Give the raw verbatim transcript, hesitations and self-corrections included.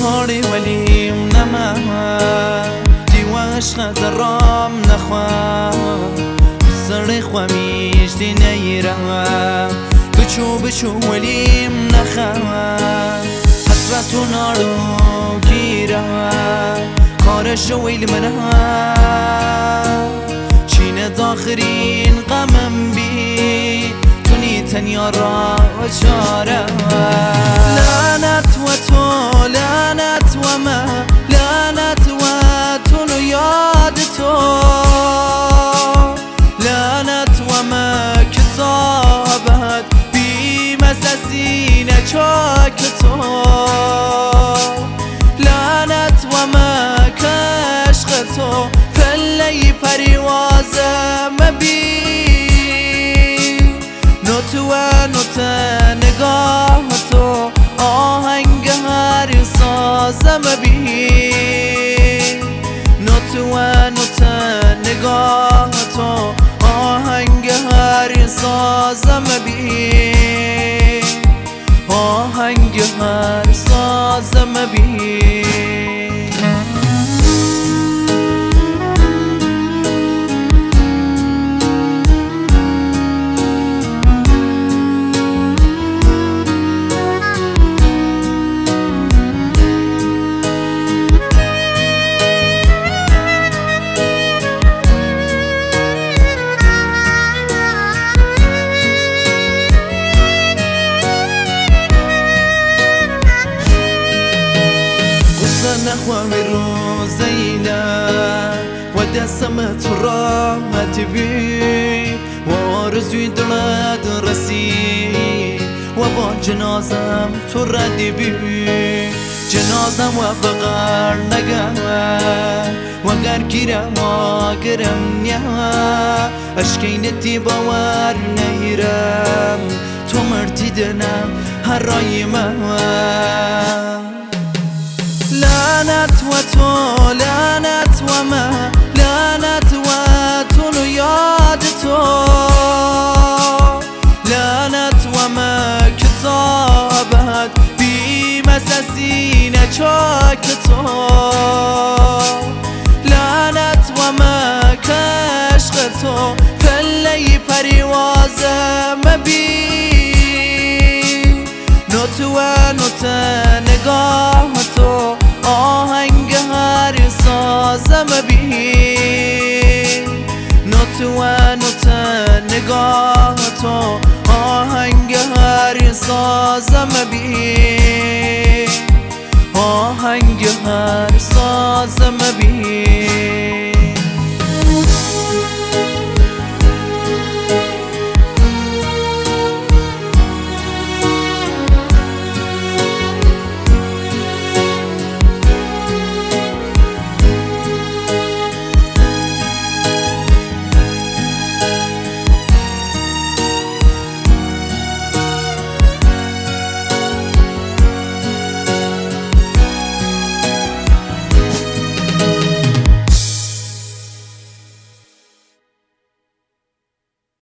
کاری ولیم نمه دیو عشق درام نخواه سر خوامیش دی نیرم بچو بچو ولیم نخواه حسرتو نارو گیرم کارش ویل منه چین داخرین غمم بی تونی تنیا را چاره لعنت و تو لعنت و ما لعنت و تو نو یاد تو لعنت و ما کتابت بی مسسینه چاک تو لعنت و ما کشق تو پلی پریوازم بی نوتو و نوت نگاه تو آهنگ هر سازم بی نوتو و نوت نگاه تو آهنگ هر سازم بی آهنگ هر سازم بی نخواه روزينا ودسمت راحت بي وارزوی دلت رسید و با جنازم تو ردی بی جنازم و بغر نگه و گر گیرم و گرم نیا اشکینتی باور نیرم تو مردی دنم هر رای من لعنت و تو لعنت و ما لعنت و تو نو یاد تو لعنت و ما کتابت بی مسسینه چاک تو لعنت و ما کشق تو پلی پریوازم بی نوتو و نوت نگاه تو آهنگ هر سازم بی نوتو و نوت نگاه تو آهنگ هر سازم بی آهنگ هر سازم بی